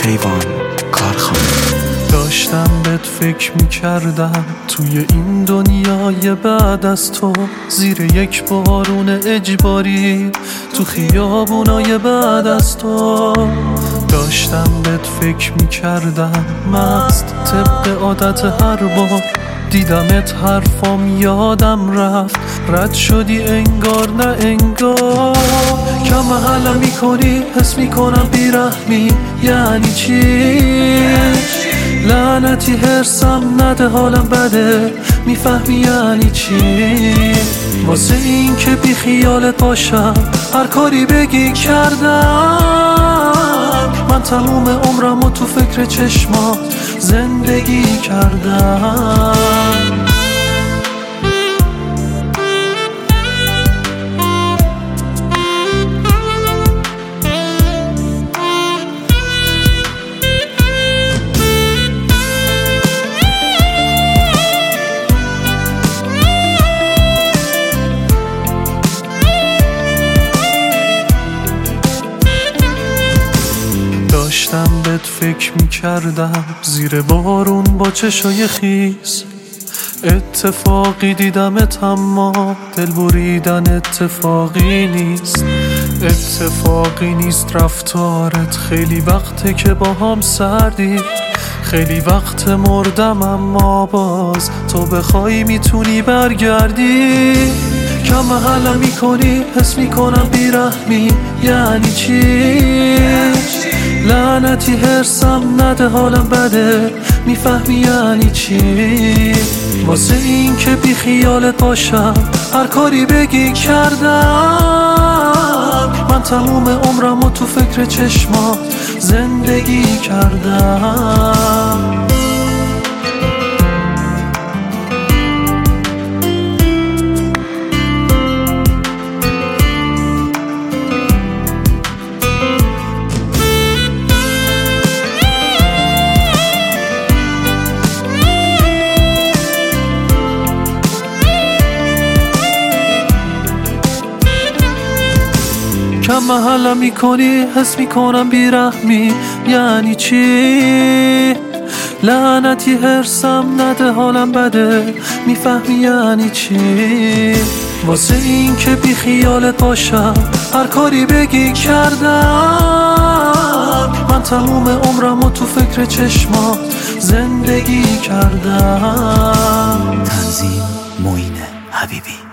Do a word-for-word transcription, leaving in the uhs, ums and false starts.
کیوان کارخانه. داشتم بهت فکر میکردم توی این دنیای بعد از تو، زیر یک بارون اجباری تو خیابونای بعد از تو. داشتم بهت فکر میکردم مست طبق عادت هر بار، دیدمت حرفام یادم رفت، رد شدی انگار نه انگار. کم محل میکنی حس میکنم بیرحمی، یعنی چی؟ لعنتی هرسم نده حالم بده، میفهمی یعنی چی؟ واسه این که بی خیالت باشم هر کاری بگی کردم، من تموم عمرمو تو فکر چشمات زندگی کردم. داشتم بهت فکر میکردم زیر بارون با چشای خیس، اتفاقی دیدمت اما دل بریدن اتفاقی نیست. اتفاقی نیست رفتارت، خیلی وقته که با هم سردی، خیلی وقت مردم اما باز تو بخوای میتونی برگردی. کم محل میکنی حس میکنم بیرحمی، یعنی چی؟ لعنتی هرسم نده حالم بده، میفهمی یعنی چی؟ واسه این که بی خیالت باشم هر کاری بگی کردم، من تموم عمرمو تو فکر چشمات زندگی کردم. کم محل میکنی حس میکنم بیرحمی، یعنی چی؟ لعنتی هرسم نده حالم بده، میفهمی یعنی چی؟ واسه این که بی خیالت باشم هر کاری بگی کردم، من تموم عمرمو تو فکر چشمات زندگی کردم. تنظیم معین حبیبی.